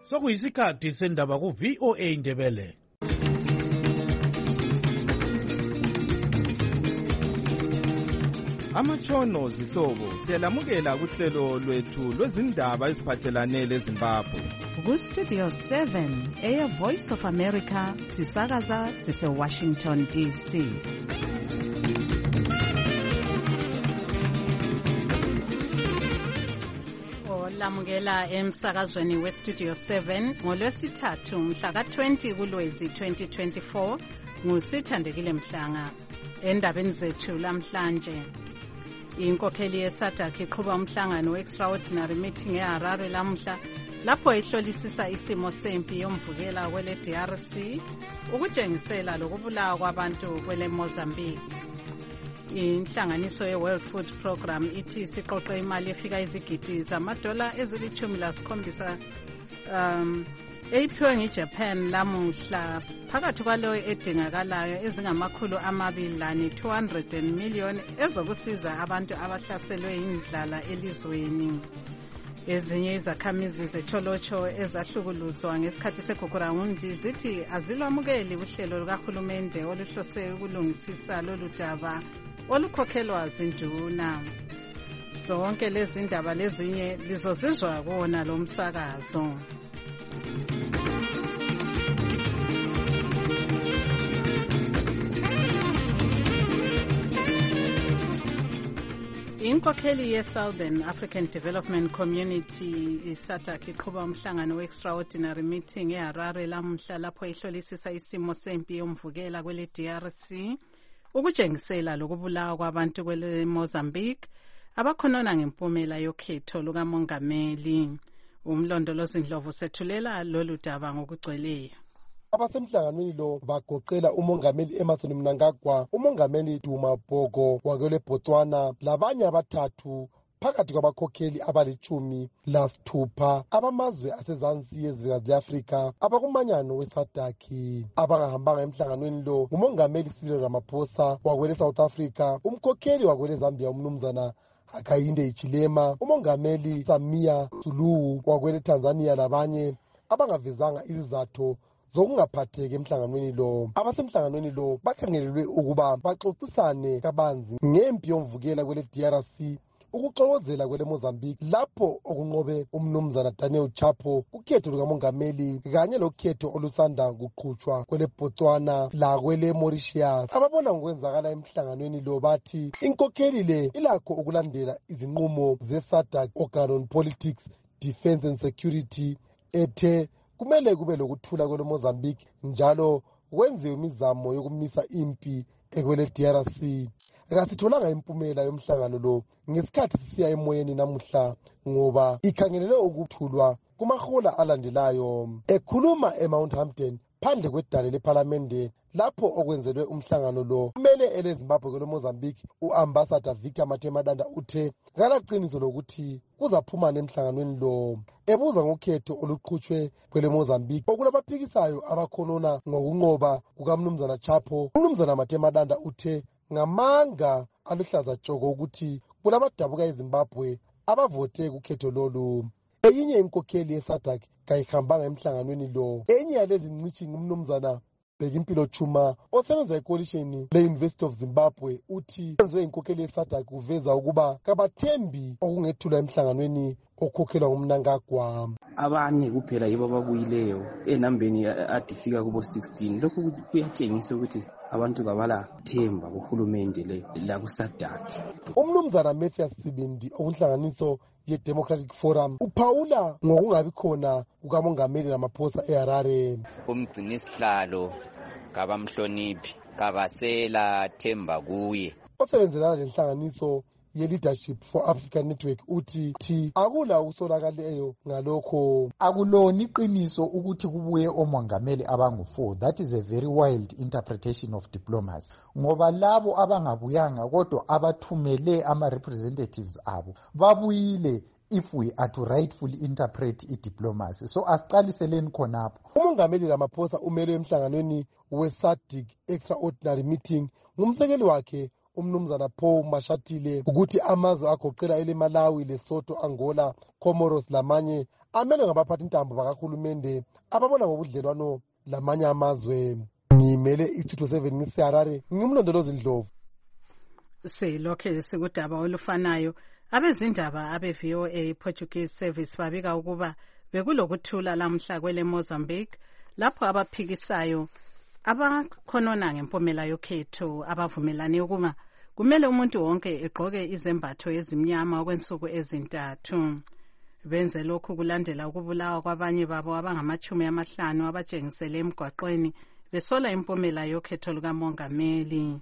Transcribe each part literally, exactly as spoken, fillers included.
Sokuyisikhathi sendaba ku V O A Ndebele. Amatshono zihlobo siyalamukela kuhlelo lwethu lwezindaba eziphathelane leZimbabwe. Ku Studio seven, Air Voice of America, sisakaza sise Washington D C. Lamukela emsakazweni we Studio seven ngolwesithathu mhla ka twenty kuLwezi twenty twenty-four nguSithandekile Mhlanga. Endabeni zethu lamhlanje, inkokheli yeSADC iqhuba umhlangano we-extraordinary meeting eHarare lamhla lapho ihlolisisa isimo sempi yomvukela kwele D R C ukutshengisela lokubulawa kwabantu kwele Mozambique. Inhlanganiso ye-World Food Program ithi siqoqe imali efika izigidi zamadola ezilithumi lasikhombisa um eyiphiwe ngeJapan lamuhla phakathi kwaleyo edingakalayo ezingamakhulu amabili lane two hundred million ezokusiza abantu abahlaselwe yindlala elizweni. Ezinye izakhamizi zeCholocho ezahlukuluzwa ngesikhathi segugurawundi zithi azilwamukeli uhlelo lukahulumende oluhlose ukulungisisa lolu daba olukhokhelwa zinduna. Zonke lezi ndaba lezinye lizozizwa kuwona lo msakazo. Inkokheli ye-Southern African Development Community iSADC iqhuba umhlangano we-extraordinary meeting eHarare lamhla lapho ihlolisisa isimo sempi yomvukela kwele D R C ukutshengisela lokubulawa kwabantu kwele Mozambique abakhonona ngempumela yokhetho lukamongameli. Umlondolozi Ndlovu sethulela lolu daba ngokugcweleyo. Abasemhlanganweni lo bagoqela umongameli Emmerson Mnangagwa, umongameli Duma Bhoko wakwele Botswana labanye abathathu phakathi kwabakhokheli abalitshumi lasithupha abamazwe asezansi yezwekazi le-Afrika abakumanyano weSADC. Abangahambanga emhlanganweni lo ngumongameli Cyril Ramaphosa wakwele South Africa, umkhokheli wakwele Zambia umnumzana Hakainde Hichilema, umongameli Samia Suluhu wakwele Tanzania labanye abangavezanga izizathu zokungaphatheki emhlanganweni lo. Abasemhlanganweni lo bakhangelelwe ukuba baxoxisane kabanzi ngempi yomvukela kwele D R C ukuxokozela kwele Mozambique lapho okunqobe umnumzana Daniel Chapo ukhetho lukamongameli kanye lokhetho olusanda kuqhutshwa kwele Botswana la kwele Mauritius. Ababona ngokwenzakala emhlanganweni lo bathi inkokheli le ilakho ukulandela izinqumo ze-SADC Organ on Politics, Defense and Security ethe kumele kube lokuthula kwele Mozambique njalo kwenziwe imizamo yokumisa impi ekwele D R C. Kasitholanga impumela yomhlangano lo ngesikhathi sisiya emoyeni namuhla ngoba ikhangelele ukuthulwa kumahola alandelayo. Ekhuluma eMount Hampton phandle kwedale leParliament lapho okwenzelwe umhlangano lo, kumele ele Zimbabwe kwele Mozambique uambassador Victor Matemadanda uthe kalaqiniso lokuthi kuzaphuma nemhlanganweni lo. Ebuza ngokhetho oluqhutshwe kwele Mozambique okulabaphikisayo abakhonona ngokunqoba kukamnumzana Chapo, umnumzana Matemadanda uthe ngamanga aluhlaza tshoko ukuthi kulabadabuka eZimbabwe abavote kukhetho lolu. Eyinye inkokheli yeSADC kayihambanga emhlanganweni lo. Enye yalezi ncithi ngumnumzana Bhekimpilo Chuma osebenza ecoalition le-University of Zimbabwe uthi enziwe inkokheli yeSADC kuveza ukuba kabathembi okungethula emhlanganweni okhokhelwa ngumnangagwa. Abanye kuphela yibo ababuyileyo enambeni adifika kubo sixteen. Lokhu kuyatshengisa ukuthi abantu kabala themba kuhulumende le la kuSADC. Umnumzana Mathias Sibindi okunhlanganiso ye-Democratic Forum uphawula ngokungabi khona kukamongameli Ramaphosa eHarare. Umgcinisihlalo kabamhloniphi kabasela themba kuye. Osebenzelana lenhlanganiso ye-Leadership for African Network uthi thi akula usolakaleyo ngalokho. Akulona iqiniso ukuthi kubuye omongameli abangu-four. That is a very wild interpretation of diplomacy. Ngoba labo abangabuyanga kodwa abathumele ama-representatives abo babuyile if we are to rightfully interpret i-diplomacy. So asiqaliseleni khonapho. Umongameli Ramaphosa umele emhlanganweni we-SADC extraordinary meeting ngumsekeli wakhe umnumzana Paul Mashatile ukuthi amazwe agoqela ele Malawi, Lesotho, Angola, Comoros lamanye amele ngabaphathi intambo bakahulumende ababona ngobudlelwano lamanye amazwe. Ngimele i-two seven ngiseharare ngimlondolozi Ndlovu. Silokhe sikudaba olufanayo. Abezindaba abe-V O A Portuguese Service babika ukuba bekulokuthula lamhla kwele Mozambique lapho abaphikisayo abakhonona ngempumela yokhetho abavumelane ukuba kumele umuntu wonke egqoke izembatho ezimnyama okwensuku ezintathu. Benze lokhu kulandela ukubulawa kwabanye babo abangamachumi amahlanu abatshengisele emgwaqweni besola impumela yokhetho lukamongameli.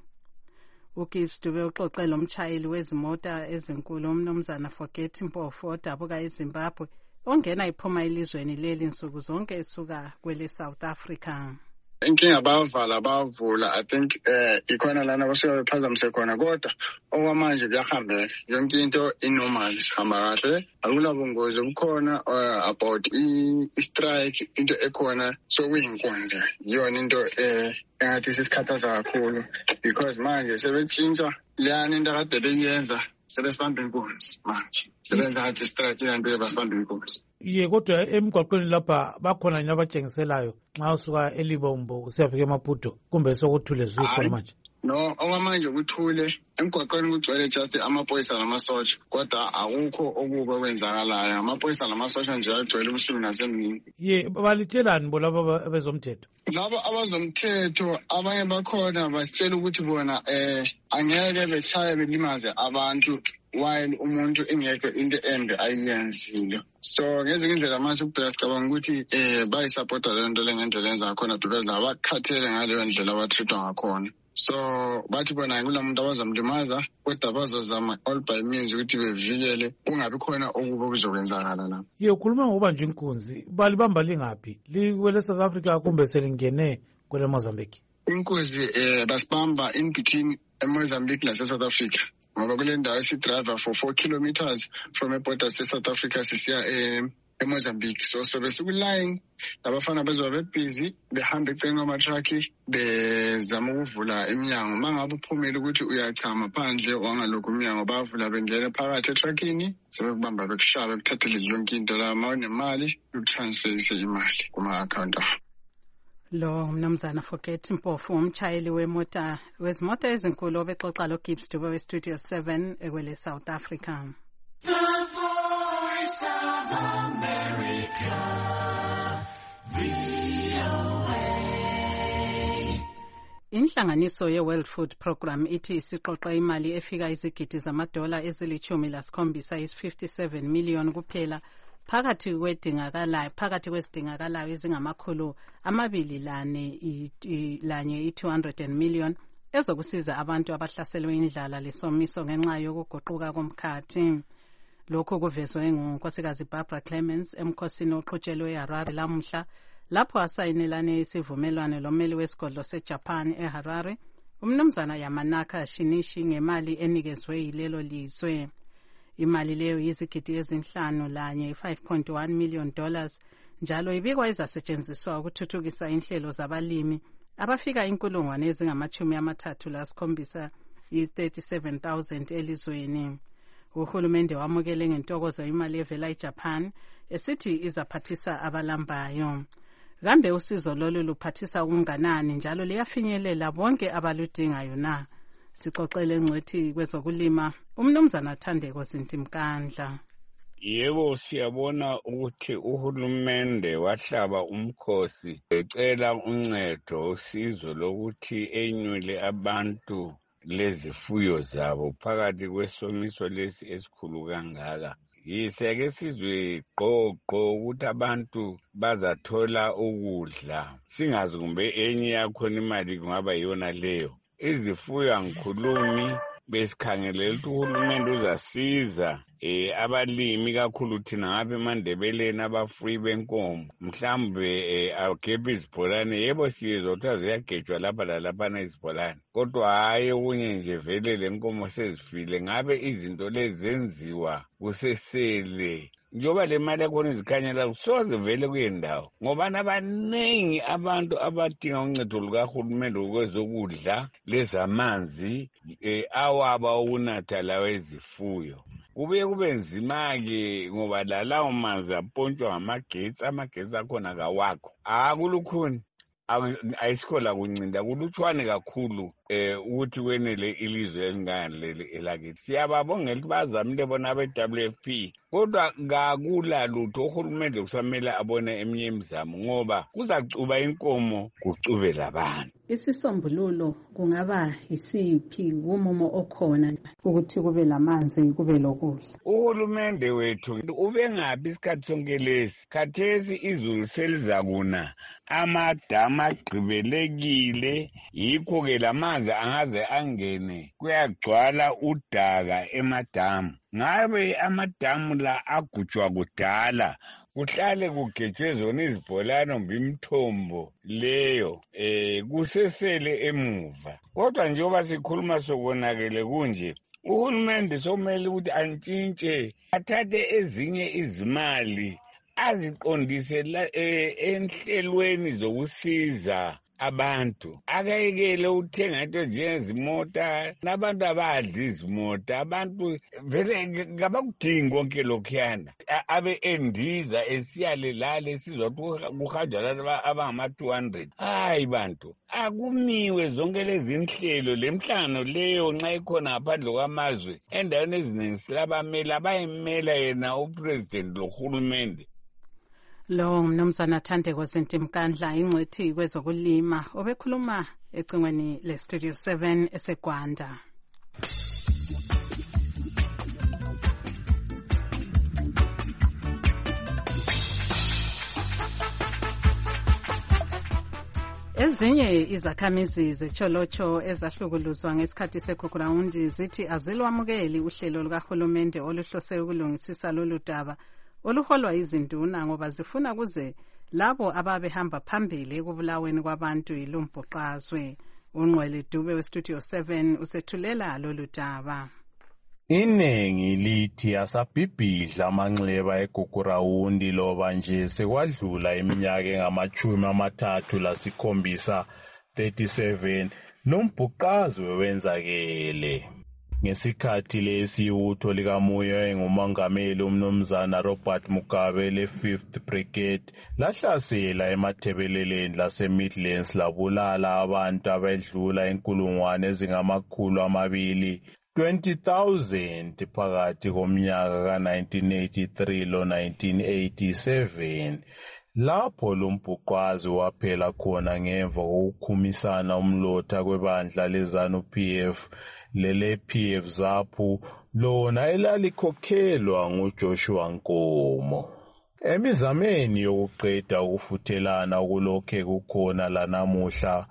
uGibbs Dube uxoxe lomtshayeli wezimota ezinkulu umnumzana Forget Mpofu odabuka eZimbabwe ongena iphuma elizweni leli nsuku zonke esuka kwele South Africa. Inkinga bayavala bavula I think eh ikhona lana basuka bephazamise khona kodwa okwamanje kuyahambeka yonke into inormal sihamba kahle akula bungozi obukhona about i-strike into ekhona sokuyinkonzo yona into eh engathi sisikhathaza kakhulu because manje sebetshintsha leyana into akade beyenza sebesibamba inkunzi manje sebenza ngathi strike yanto yabasibamba inkunzi. Ye kodwa emgwaqweni lapha bakhona nje abatshengiselayo nxa usuka eLibombo usiyafika eMaputo kumbe sokuthule zikhona manje. No, okwamanje kuthule emgwaqweni kugcwele just amaphoyisa namasotsha kodwa akukho okuba kwenzakalayo amaphoyisa namasotsha nje agcwele ubusuku nasemini. Ye balitshelani bo labo abezomthetho? Labo abazomthetho abanye bakhona basitshela ukuthi bona eh angeke bechaye belimaze abantu while umuntu engekho into embi ayiyenzile. So ngezinye indlela manje ukubheka cabanga ukuthi eh bayisupporta le nto lengendlela enza khona because laba bakhathele ngaleyo ndlela abathithwa ngakhona. So bathi bona kulamuntu abazomlimaza kodwa bazozama all by means ukuthi bevikele kungabi khona okuba kuzokwenzakala la. Ye ukhuluma ngoba nje inkunzi balibamba lingaphi likwele South Africa kumbe selingene kwele Mozambique? Inkunzi eh basibamba in between eMozambique nase South Africa. Ngoba kule ndawo sidriver for four kilometers from a border se South Africa sisiya eh eMozambique. So so besikuline labafana bezoba bebusy behamba eceleni kwamatruck bezama ukuvula iminyango mangabe uphumile ukuthi uyachama phandle wangalokho iminyango bavula bengena phakathi etruckini sebekubamba bekushaba bekuthathele yonke into la mawunemali ukutransferise imali kuma account akho. Lo mnumzana Forget Mpofu umtshayeli wemota wezimota ezinkulu obexoxa lo Gibbs Dube we Studio seven ekwele South Africa. The Voice of America, V O A. Inhlanganiso ye-World Food Program ithi isiqoqe imali efika izigidi zamadola ezilithumi lasikhombisa is fifty-seven million kuphela phakathi kwedingakalayo phakathi kwesidingakalayo ezingamakhulu amabili lane lanye i-two hundred million ezokusiza abantu abahlaselwe indlala lesomiso ngenxa yokuguquka komkhathi. Lokho kuvezwe ngunkosikazi Barbara Clements emkhosini oqhutshelwe eHarare lamhla lapho asayinelane isivumelwano lommeli wesigodlo seJapan eHarare umnumzana Yamanaka Shinichi ngemali enikezwe yilelo lizwe. Imali leyo yizigidi ezinhlanu lanye five point one million dollars njalo ibikwa izasetshenziswa ukuthuthukisa inhlelo zabalimi abafika inkulungwane ezingamachumi amathathu lasikhombisa i-thirty-seven thousand elizweni. Uhulumende wamukele ngentokozo imali evela eJapan esithi izaphathisa abalambayo. Kambe usizo lolu luphathisa ukunganani njalo liyafinyelela bonke abaludingayo na? Sixoxele ngcwethi kwezokulima umnumzana Thandeko Zintimkandla. Yebo siyabona ukuthi uhulumende wahlaba umkhosi ecela uncedo usizo lokuthi enyule abantu lezifuyo zabo phakathi kwesomiso lesi esikhulu kangaka. Yiseke sizwe qoqo ukuthi abantu bazathola ukudla singazi kumbe enye yakhona imali kungaba yona leyo. Izifuyo angikhulumi besikhangelela ukuthi uhulumende uzasiza eh abalimi kakhulu thina ngapha eMandebeleni abafuyi benkomo mhlambe agebhe izibholane yebo siyezwa ukuthi ziyagejwa lapha lalapha izibholane kodwa hayi okunye nje vele lenkomo sezifile ngabe izinto lezi zenziwa kusesele njengoba le mali yakhona izikhanyela soze vele kuyendawo ngoba nabaningi abantu abadinga uncedo lukahulumende kwezokudla lezamanzi eh, awaba ukunatha lawo ezifuyo. Kubuye kube nzima-ke ngoba lalawo manzi apontshwa ngamagetsi, amagetsi akhona kawakho. Akulukhuni ayisikho la kuncinda kulutshwane kakhulu eh ukuthi kwenele ilizwe elingale elakithi. Siyababongela ukuthi bazamile bona be-W F P kodwa ngakula lutho uhulumende kusamele abone eminye imizamo ngoba kuzacuba inkomo kucube labantu. Isisombululo kungaba yisiphi umumo okhona ukuthi kube lamanzi kube lokudla? Uhulumende wethu ube ngaphi isikhathi sonke lesi? Khathesi izulu selizakuna, amadamu agqibelekile, yikho-ke lamanzi angaze angene kuyagcwala udaka emadamu. Ngabe amadamu la agujwa kudala kuhlale kugejwe zona izibholano mbimthombo leyo eh kusesele emuva. Kodwa njengoba sikhuluma sokonakele kunje, uhulumende somele ukuthi antshintshe athathe ezinye izimali aziqondise enhlelweni zokusiza abantu. Akayekele uthenga into njengezimota nabantu abadli izimota, abantu vele ngabakudingi konke lokhuyana. Abe endiza esiyale lale esizwa kuhanjwa laba abangama two hundred. Hayi bantu, akumiwe zonke lezi nhlelo, lemhlangano leyo nxa ikhona ngaphandle kwamazwe endaweni eziningi silabamela bayimela yena upresident lohulumende. Lo mnumzana Thandeko Zintimkandla ingcwethi kwezokulima obekhuluma ecingweni le Studio seven eseGwanda. Ezinye izakhamizi zecholocho ezahlukuluzwa ngesikhathi sekugrawundi zithi azilwamukeli uhlelo lukahulumende oluhlose ukulungisisa lolu daba oluholwa izinduna ngoba zifuna kuze labo ababehamba phambili ekubulaweni kwabantu yilumbhuqazwe. Unqwele Dube weStudio seven usethulela lolu daba. Iningi lithi asabhibhidla amanxeba eGugurawundi loba nje sekwadlula iminyaka engamachumi amathathu lasikhombisa thirty-seven lombhuqazwe wenzakele. Ngesikhathi lesi utho likamuya engumongameli umnumzana Robert Mugabe le-fifth Brigade lahlasela emathebeleleni lase-Midlands labulala abantu abedlula inkulungwane ezingamakhulu amabili twenty thousand phakathi komnyaka ka-nineteen eighty-three lo-nineteen eighty-seven lapho lombhuqazwe waphela khona ngemva kokukhumisana umlotha kwebandla leZanu-P F lele-P F ZAPU lona elalikhokhelwa nguJoshua Nkomo. Emizameni yokuqeda ukufuthelana okulokhe kukhona lanamuhla,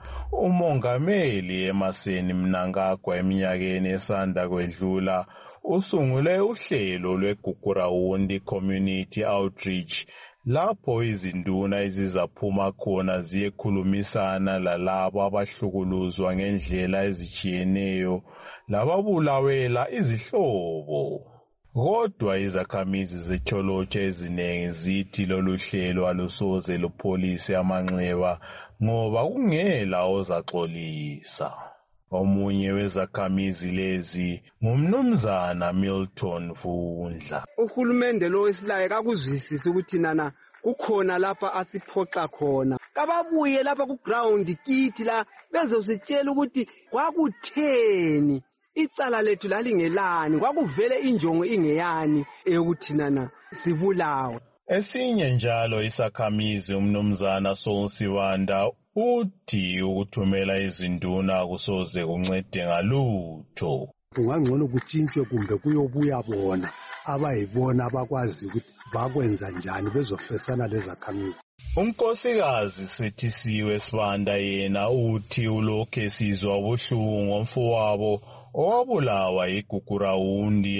umongameli Emmerson Mnangagwa eminyakeni esanda kwedlula usungule uhlelo lweGugurawundi Community Outreach lapho izinduna ezizaphuma khona ziyekhulumisana lalabo abahlukuluzwa ngendlela ezijiyeneyo lababulawela izihlobo. Kodwa izakhamizi zecholotsho ezinengi zithi lolu hlelo alusoze lupholise amanxeba ngoba kungela ozaxolisa. Omunye wezakhamizi lezi ngumnumzana Milton Vundla. Uhulumende lo wesilaye kakuzwisisi ukuthi nana kukhona lapha asiphoxa khona. Kababuye lapha ku ground kithi la bezositshela ukuthi kwakutheni. Icala lethu lalingelani, kwakuvele injongo ingeyani eyokuthi nana sibulawe. Esinye njalo isakhamizi umnumzana Sonsiwanda uthi ukuthumela izinduna kusoze kuncede ngalutho. Kungangcono kutshintshwe kumbe kuyobuya bona abayibona abakwazi ukuthi bakwenza njani bezofesana lezakhamizi. Unkosikazi Sethisiwe Sibanda yena uthi ulokhe sizwa ubuhlungu ngomfowabo owabulawa yiGugurawundi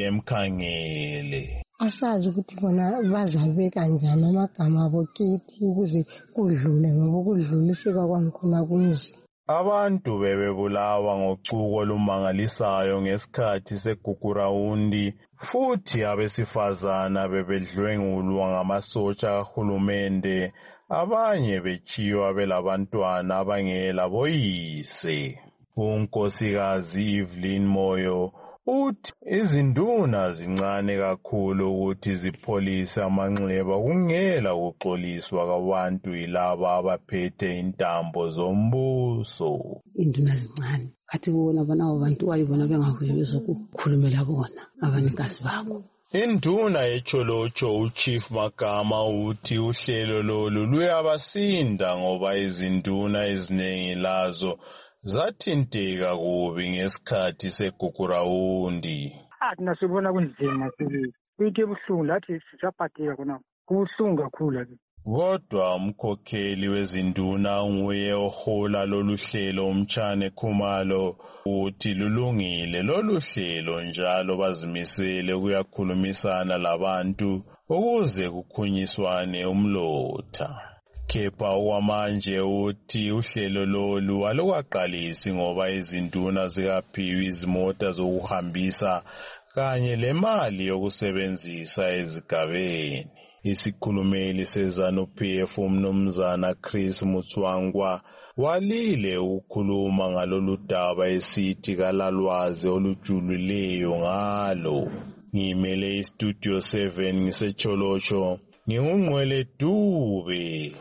emkhangele. Asazi ukuthi bona bazabeka njani amagama abo kithi ukuze kudlule ngoba kudluliseka kwangikhona kunzima. Abantu bebebulawa ngocuko olumangalisayo ngesikhathi segugurawundi, futhi abesifazana bebedlwengulwa ngamasotsha kahulumende, abanye bechiywa belabantwana abangela boyise. UNkosikazi Evelyn Moyo uthi izinduna zincane kakhulu ukuthi zipholise amanxeba kungela ukuxoliswa kwabantu yilaba abaphethe intambo zombuso. Induna zincane kathi bona bona abantu wayibona bengabuye bezokukhulumela bona abanikazi babo. Induna yecholocho uChief Magama uthi uhlelo lolu luyabasinda ngoba izinduna eziningi lazo zathinteka kubi ngesikhathi segugurawundi. Ah, thina sibona kunzima sibili. Kuyike buhlungu lathi sisaphatheka khona. Kubuhlungu kakhulu. Kodwa umkhokheli wezinduna nguye ohola lolu hlelo uMtshane Khumalo uthi lulungile lolu hlelo njalo bazimisele ukuyakhulumisana labantu ukuze kukhunyiswane umlotha. Kepha okwamanje uthi uhlelo lolu alukaqalisi ngoba izinduna zikaphiwe izimota zokuhambisa kanye lemali yokusebenzisa ezigabeni. Isikhulumeli seZanu-P F uMnumzana Chris Mutswangwa walile ukukhuluma ngalolu daba esithi kalalwazi olujulileyo ngalo. Ngimele iStudio seven ngisecholocho, ngingungqwele Dube.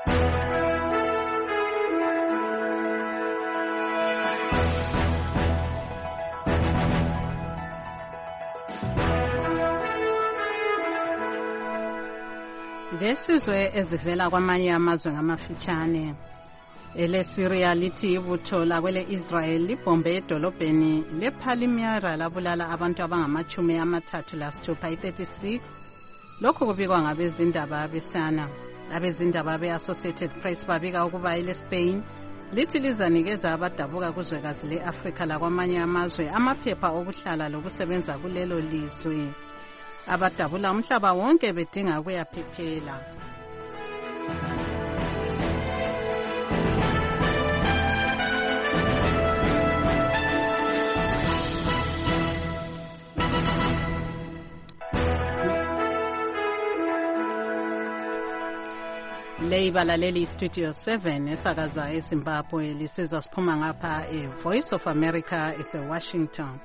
Ngesizwe ezivela kwamanye amazwe ngamafitshane. EleSyria lithi ibutho lakwele Israel libombe edolobheni lePalmyra labulala abantu abangamachumi amathathu lasithupha i-thirty-six. Lokhu kubikwa ngabezindaba abesana. Abezindaba be-Associated Press babika ukuba eleSpain lithi lizanikeza abadabuka kuzwekazi le-Afrika lakwamanye amazwe amaphepha okuhlala lokusebenza kulelo lizwe. Abadabula umhlaba wonke bedinga ukuyaphephela. Leibalaleli Studio seven esakaza eZimbabwe lisizwa siphuma ngapha eVoice of America eseWashington.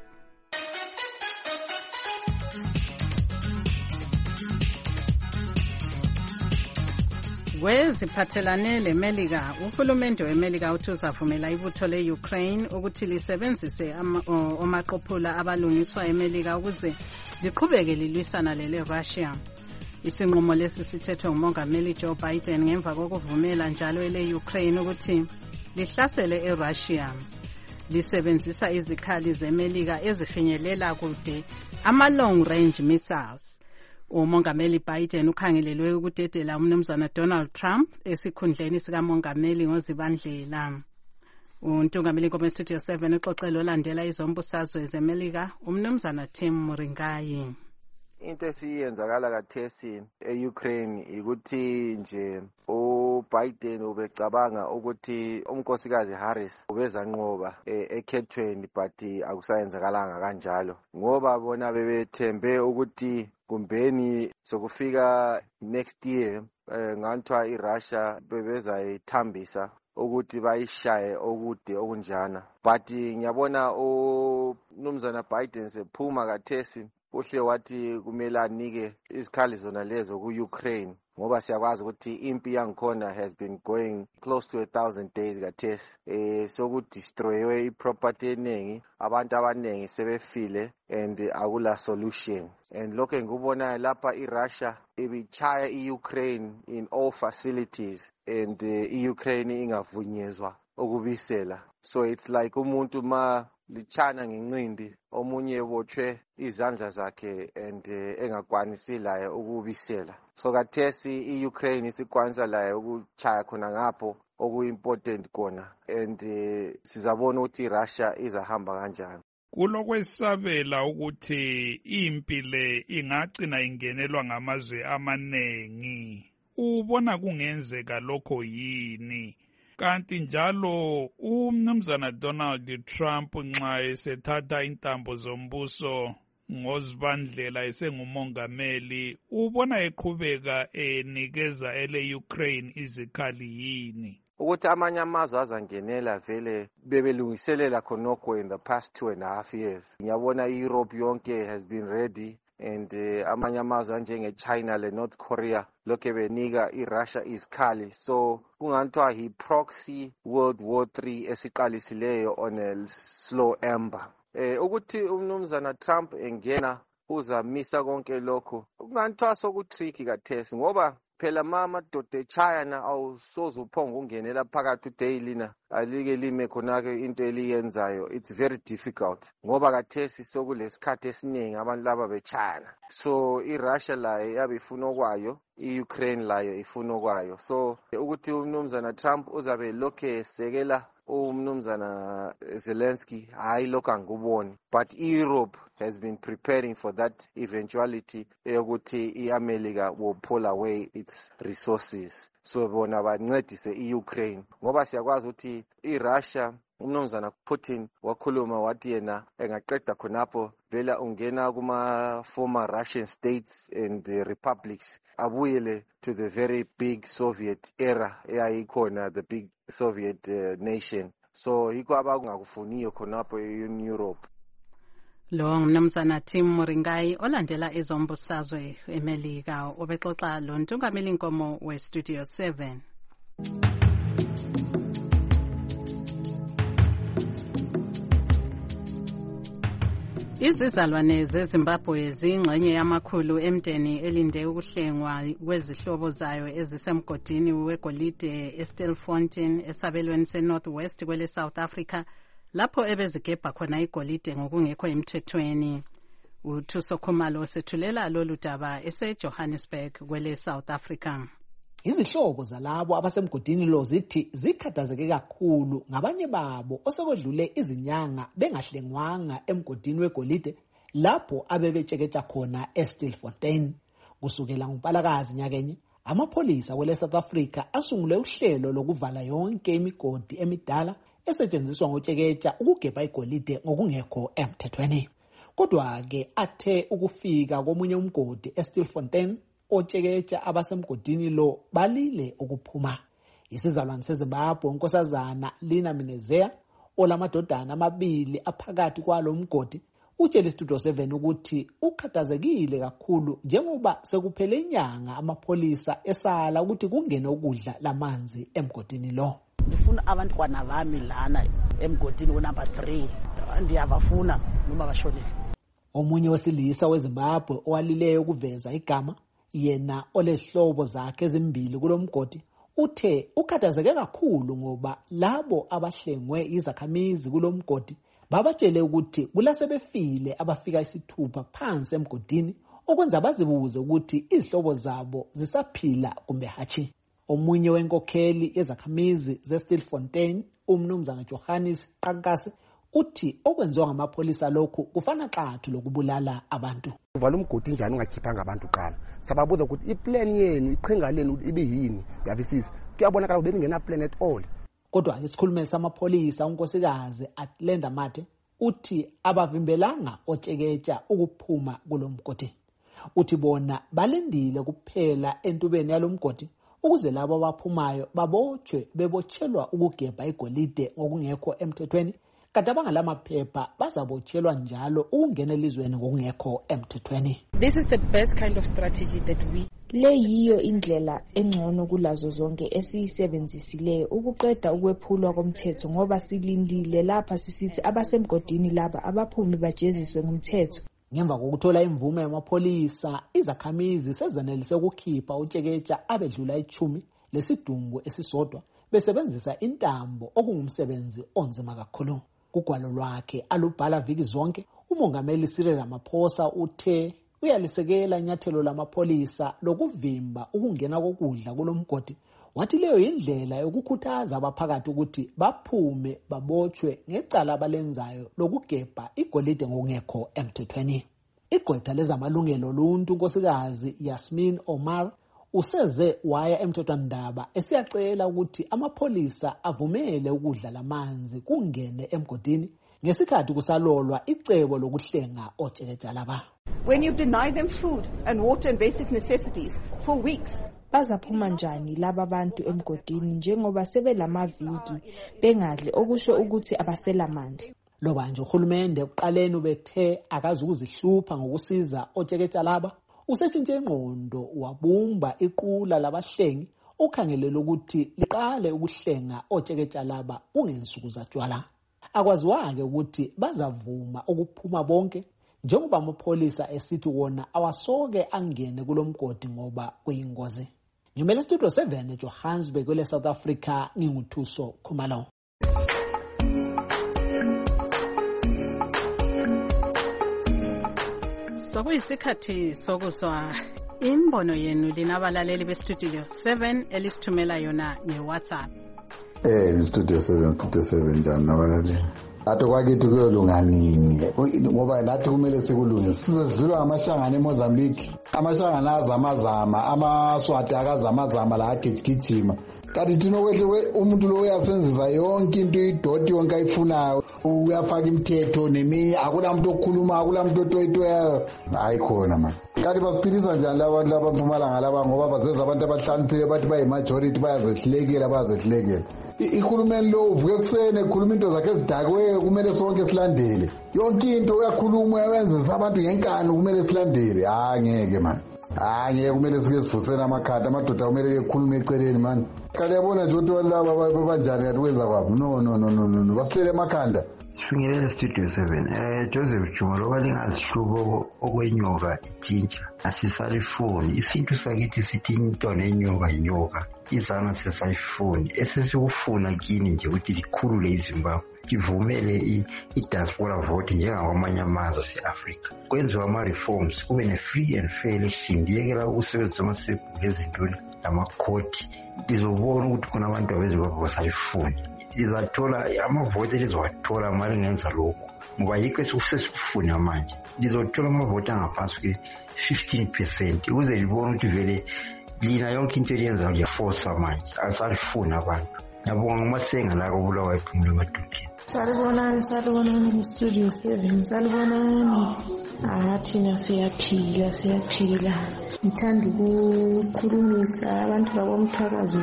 Kweziphathelane leMelika, uhulumende weMelika uthi uzavumela ibutho le-Ukraine ukuthi lisebenzise omaqophula abalungiswa eMelika ukuze liqhubeke lilwisana lele-Russia. Isinqumo lesi sithethwe nguMongameli Joe Biden ngemva kokuvumela njalo ele-Ukraine ukuthi lihlasele eRussia. Lisebenzisa izikhali zeMelika ezifinyelela kude ama-long range missiles. UMongameli Biden ukhangelelwe ukudedela uMnumzana Donald Trump esikhundleni sikamongameli ngoZibandlela. Untungameli Nkomo Studio seven uxoxelo landela izombusazwe zeMelika uMnumzana Tim Muringayi. Into esiyenzakala kathesi e-Ukraine ukuthi nje uBiden ubecabanga ukuthi unkosikazi Harris ubezanqoba ekhethweni but akusayenzakalanga kanjalo ngoba bona bebethembe ukuthi kumbeni sokufika next year nganthiwa iRussia bebezayithambisa ukuthi bayishaye okude okunjana but ngiyabona uMnumzana Biden sephuma kathesi uhle wathi kumele anike izikhali zona lezo ku-Ukraine ngoba siyakwazi ukuthi impi yangikhona has been going close to a thousand days kathesi eh sokudestroywe iproperty eningi abantu abaningi sebefile and akula solution and lokho ngikubona lapha iRussia ibichaya iUkraine in all facilities and uh, iUkraine ingavunyezwa ukubisela so it's like umuntu ma lichana ngenqindi omunye ebotshwe izandla zakhe and uh, engakwanisi laye ukubisela so kathesi iUkraine isikwanisa laye ukuchaya khona ngapho okuimportant khona and uh, sizabona ukuthi iRussia izahamba kanjani. Kulokwesabela ukuthi impi le ingagcina ingenelwa ngamazwe amanengi. Ubona kungenzeka lokho yini? kanti njalo umnumzana Donald Trump nxa esethatha intambo zombuso ngozibandlela esengumongameli ubona eqhubeka enikeza ele Ukraine izikhali yini? Ukuthi amanye amazwe azangenela vele bebelungiselela khonokho in the past two and a half years. Ngiyabona iEurope yonke has been ready and uh, amanye amazwe njenge China le North Korea lokhe benika iRussia izikhali, so kungathiwa hi proxy World War three esiqalisileyo on a slow ember. Eh ukuthi umnumzana Trump engena uzamisa konke lokho kungathiwa sokutricky kathesi ngoba phela mama doda eChina awusoze uphonga ungenela phakathi udaily na alike lime khonake into eliyenzayo. It's very difficult ngoba kathesi sokulesikhathi esiningi abantu laba beChina, so iRussia layo yabe ifuna okwayo, iUkraine layo ifuna okwayo, so ukuthi umnumzana Trump uzabe lokhe esekela umnumzana Zelensky hayi lokho anguboni, but Europe has been preparing for that eventuality yokuthi iAmerica will pull away its resources, so bona bancedise iUkraine ngoba siyakwazi ukuthi iRussia umnumzana Putin wakhuluma wathi yena engaqeda khonapho vela ungena kuma former Russian states and the republics abuyele to the very big Soviet era eyayikhona, the big Soviet uh, nation, so yikho abangakufuniyo khonapho in Europe. Lo ngumnumzana Tim Moringai olandela ezombusazwe eMelika obexoxa lo ntungameli inkomo we Studio seven. Izizalwane zeZimbabwe zingxenye yamakhulu emdeni elinde ukuhlengwa kwezihlobo zayo ezisemgodini wegolide eStilfontein esabelweni seNorth West kwele South Africa lapho ebezigebha khona igolide ngokungekho emthethweni. uThuso Khumalo sethulela lolu daba eseJohannesburg kwele South Africa. Izihlobo zalabo abasemgodini lo zithi zikhathazeke kakhulu ngabanye babo osekwedlule izinyanga bengahlengwanga emgodini wegolide lapho abebetsheketsha khona eStilfontein. Kusukela ngoMpalakazi nyakenye amapholisa kwele South Africa asungule uhlelo lokuvala yonke imigodi emidala esetshenziswa ngotsheketsha ukugebha igolide ngokungekho emthethweni. Kodwa ke athe ukufika komunye umgodi eStilfontein otsheketsha abasemgodini lo balile ukuphuma. Isizalwane seZimbabwe unkosazana Lina Minezea olamadodana amabili aphakathi kwalo mgodi utshela iStudio seven ukuthi ukhathazekile kakhulu njengoba sekuphele inyanga amapholisa esala ukuthi kungene ukudla lamanzi emgodini lo. Ngifuna abantwana bami lana emgodini wo number three ndiyabafuna noma bashonele. Omunye wesilisa weZimbabwe owalileyo ukuveza igama yena olehlobo zakhe ezimbili kulomgodi uthe ukhathazeke kakhulu ngoba labo abahlengwe izakhamizi kulomgodi babatshele ukuthi kulasebefile abafika isithupha phansi emgodini okwenza bazibuze ukuthi izihlobo zabo zisaphila kumbe hatshi. Omunye wenkokheli ezakhamizi zeStilfontein umnumzana Johannes Qankase uthi okwenziwa ngamapholisa lokhu kufana xathu lokubulala abantu. Uvala umgodi njani ungakhiphanga abantu qala? Sababuza ukuthi iplan yenu iqhinga lenu ibe yini? Yavisisa. Kuyabonakala ukuthi bengena plan at all. Kodwa isikhulumeli samapholisa unkosikazi Atlenda Mathe uthi abavimbelanga otsheketsha ukuphuma kulomgodi. Uthi bona balendile kuphela entubeni yalomgodi ukuze labo abaphumayo babotshwe bebotshelwa ukugebha igolide ngokungekho emthethweni. Kanti abangalamaphepha bazabotshelwa njalo ukungena elizweni ngokungekho emthethweni. This is the best kind of strategy that we Le yiyo indlela engcono kulazo zonke esiyisebenzisileyo ukuqeda ukwephulwa komthetho ngoba silindile lapha sisithi abasemgodini laba abaphumi bajeziswe ngomthetho. Ngemva kokuthola imvume yamapholisa izakhamizi sezanelise ukukhipha utsheketsha abedlula ichumi lesidumbu esisodwa besebenzisa intambo okungumsebenzi onzima kakhulu. Kugwalo lwakhe alubhala viki zonke umongameli Cyril Ramaphosa uthe uyalisekela inyathelo lamapholisa lokuvimba ukungena kokudla kulomgodi. Wathi leyo indlela yokukhuthaza abaphakathi ukuthi baphume babotshwe ngecala abalenzayo lokugebha igolide ngokungekho emthethweni. Igqwetha lezamalungelo oluntu unkosikazi Yasmin Omar useze waya emthethwandaba esiyacela ukuthi amapholisa avumele ukudla lamanzi kungene emgodini ngesikhathi kusalolwa icebo lokuhlenga otsheketshalaba. When you deny them food and water and basic necessities for weeks, bazaphuma njani laba bantu emgodini njengoba sebelamaviki bengadli okusho ukuthi abaselamandla. Lo manje uhulumende ekuqaleni ubethe akazukuzihlupha ngokusiza otsheketshalaba, usetshintshe ingqondo wabumba iqula labahlengi ukhangelele ukuthi liqale ukuhlenga otsheketshalaba kungensuku zatshwala. Akwaziwa-ke ukuthi bazavuma ukuphuma bonke njengoba amapholisa esithi wona awasoke angene kulomgodi ngoba kuyingozi. Ngimele Studio seven eJohannesburg kwele South Africa, nginguthuso Khumalo. Sokuyisikhathi sokuzwa imbono yenu linabalaleli bestudio seven elisithumela yona ngeWhatsApp. Eh, Studio seven, Studio seven njani nabalaleli? Athi kwakithi kuyolunga nini ngoba nathi kumele sikulunge sizedlula ngamashangana eMozambique, amashangana azamazama, amaswati akazamazama la agijigijima. Kanti thina kwehle umuntu lo uyasenzisa yonke into idoti yonke ayifunayo, uyafaka imithetho neminye, akunamuntu okukhuluma, akunamuntu otoyitoyayo, ayikhona manje. Kanti basiphilisa njani labantu labampumalanga laba ngoba bazenza abantu abahlaniphile bathi bayi-majority bayazehlekela bayazehlekela. Ihulumeni lo uvuke kusene ekhuluma into zakhe ezidakwe kumele sonke silandele. Yonke into uyakhuluma uyawenza abantu ngenkani kumele silandele. Ah ngeke man. Ah ngeke kumele sike sivusena amakhanda amadoda kumele ekhulume eceleni man. Kanti yabona nje ukuthi laba banjani yathi kwenza kwabo. No no no no no. Basihlele emakhanda. Sifingelela Studio seven. Eh Joseph Juma lo balingazihlubo okwenyoka itshintsha. Asisalifoni isintu sakithi sithi into nenyoka inyoka. Izana sesayifoni esesikufuna kini nje ukuthi likhulule iZimbabwe livumele i-diaspora vote njengakwamanye amazwe ase-Afrika. Kwenziwa ama-reforms kube ne-free and fair election ndiyekela ukusebenzisa amasebhu lezintoni lamakhoti lizobona ukuthi khona abantu abezimbabwe basalifuni. Lizathola amavote lizowathola uma lingenza lokhu ngoba yikho esesikufuna manje. Lizothola amavote angaphansi kwe-fifteen percent ukuze libone ukuthi vele lina yonke into eliyenza liyafosa manje asalifuna abantu. Nabonga ngumasenga la kobulawa ephumule emadodeni. Salibonani salibonani Studio seven salibonani. Ah thina siyaphila siyaphila. Ngithanda ukukhulumisa abantu babomthakazi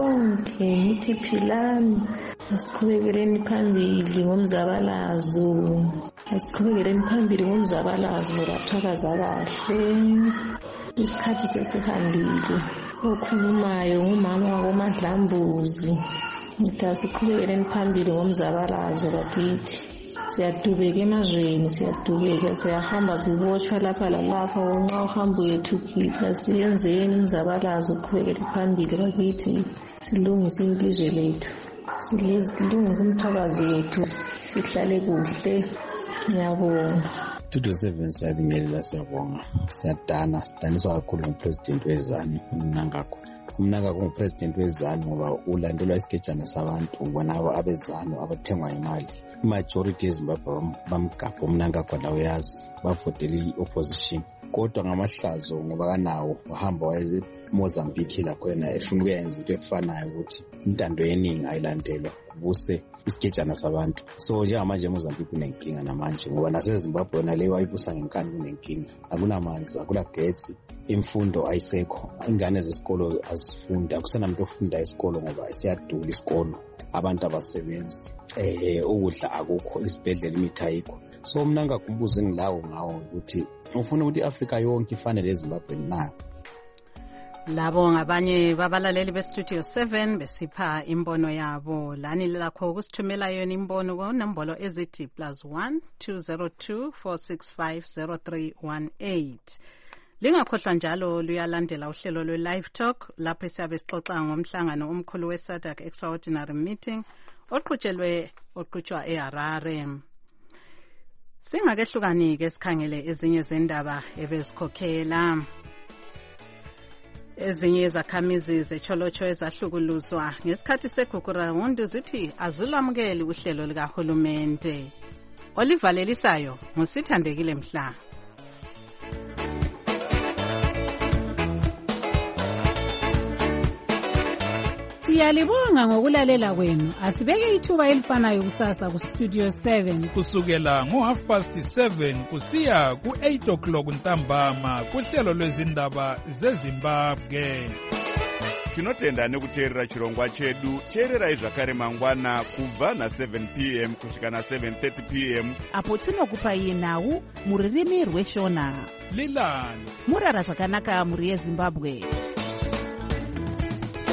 bonke ngithi philani. Asiqhubekeleni phambili ngomzabalazo. Asiqhubekeleni phambili ngomzabalazo lathakaza kahle. Isikhathi sesihambile. Okhulumayo ngumama wakoMadlambuzi. Ngithi asiqhubekeleni phambili ngomzabalazo bakithi. Siyadubeka emazweni, siyadubeka, siyahamba sibotshwa lapha lalapha nxa uhamba uyethukile. Siyenzeni umzabalazo uqhubekele phambili bakithi. Silungise ilizwe lethu. Silungise umthakazi wethu. Sihlale kuhle. Ngiyabonga. Studio seven siyabingelela siyabonga. Siyadana, sidaniswa kakhulu ngupresident wezanu uMnangagwa. UMnangagwa ngupresident wezanu ngoba ulandelwa isikejana sabantu bona abezanu abathengwa imali. Majority eZimbabwe bamgabha uMnangagwa lawo yazi bavotela i-opposition. Kodwa ngamahlazo ngoba kanawo wahamba waye eMozambique lakho yena efuna ukuyenza into efanayo ukuthi intando yeningi ayilandelwa kubuse isikejana sabantu. So njengamanje eMozambique kunenkinga namanje ngoba naseZimbabwe yona leyo ayibusa ngenkani kunenkinga. Akunamanzi, akulagetsi, imfundo ayisekho, ingane zesikolo azifunda, akusenamuntu ofunda isikolo ngoba siyadula isikolo, abantu abasebenzi, eh ukudla akukho, isibhedlela imithi ayikho. So Mnangagwa umbuzo engilawo ngawo ukuthi ufuna ukuthi iAfrika yonke ifanele eZimbabwe na? Labo ngabanye babalaleli beStudio seven besipha imbono yabo. Lani lakho ukusithumela yona imbono ku nombolo ezithi plus one two zero two four six five zero three one eight. Lingakhohlwa njalo luyalandela uhlelo lwe Live Talk lapho siyabe sixoxa ngomhlangano omkhulu we S A D C Extraordinary Meeting oqhutshelwe oqhutshwa eHarare. Singakehlukani ke sikhangele ezinye zendaba ebezikhokhela. Ezinye izakhamizi zecholocho ezahlukuluzwa ngesikhathi segugurawundi zithi azulamukeli uhlelo likahulumende. Olivalelisayo ngusithandekile Mhla. Siyalibonga ngokulalela kwenu. Asibeke ithuba elifanayo kusasa ku Studio seven kusukela ngo half past seven kusiya ku eight o'clock ntambama kuhlelo lwezindaba zeZimbabwe. Tinotenda nekuteerera chirongwa chedu. Teererai zvakare mangwana kubva na seven p m kusvika na seven thirty p m apo tinokupai nhau muririmi rweshona. Lilani murara zvakanaka muri yeZimbabwe.